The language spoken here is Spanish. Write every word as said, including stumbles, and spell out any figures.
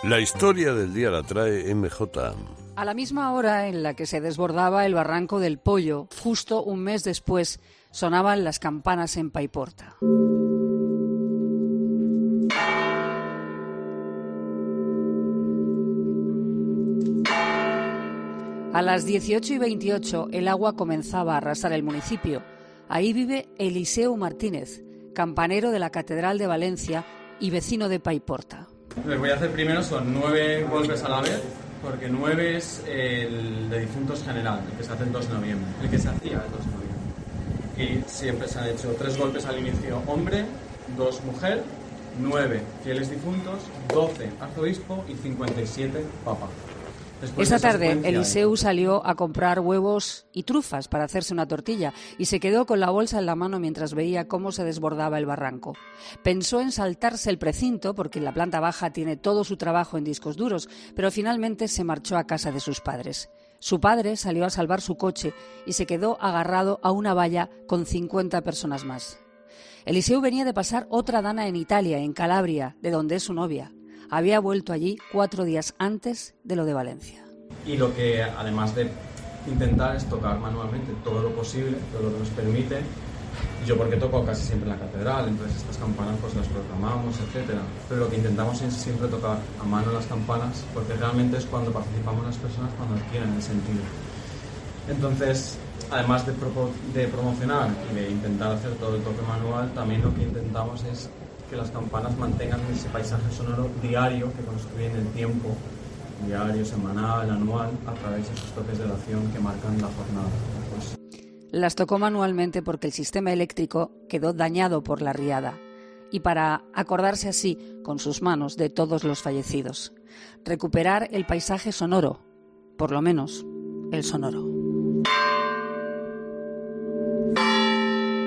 La historia del día la trae eme jota. A la misma hora en la que se desbordaba el barranco del Pollo, justo un mes después, sonaban las campanas en Paiporta. A las dieciocho y veintiocho el agua comenzaba a arrasar el municipio. Ahí vive Eliseu Martínez, campanero de la Catedral de Valencia y vecino de Paiporta. Lo que voy a hacer primero son nueve golpes a la vez, porque nueve es el de difuntos general, el que se hace el dos de noviembre, el que se hacía el dos de noviembre. Y siempre se han hecho tres golpes al inicio hombre, dos mujer, nueve fieles difuntos, doce arzobispo y cincuenta y siete papa. Después Esa tarde, Eliseu salió a comprar huevos y trufas para hacerse una tortilla y se quedó con la bolsa en la mano mientras veía cómo se desbordaba el barranco. Pensó en saltarse el precinto porque en la planta baja tiene todo su trabajo en discos duros, pero finalmente se marchó a casa de sus padres. Su padre salió a salvar su coche y se quedó agarrado a una valla con cincuenta personas más. Eliseu venía de pasar otra dana en Italia, en Calabria, de donde es su novia. Había vuelto allí cuatro días antes de lo de Valencia. Y lo que, además de intentar, es tocar manualmente todo lo posible, todo lo que nos permite. Yo porque toco casi siempre en la catedral, entonces estas campanas pues las programamos, etcétera. Pero lo que intentamos es siempre tocar a mano las campanas, porque realmente es cuando participamos las personas, cuando adquieren el sentido. Entonces, además de, pro- de promocionar y de intentar hacer todo el toque manual, también lo que intentamos es que las campanas mantengan ese paisaje sonoro diario que construyen el tiempo, diario, semanal, anual, a través de esos toques de oración que marcan la jornada. Pues... Las tocó manualmente porque el sistema eléctrico quedó dañado por la riada y para acordarse así con sus manos de todos los fallecidos. Recuperar el paisaje sonoro, por lo menos el sonoro.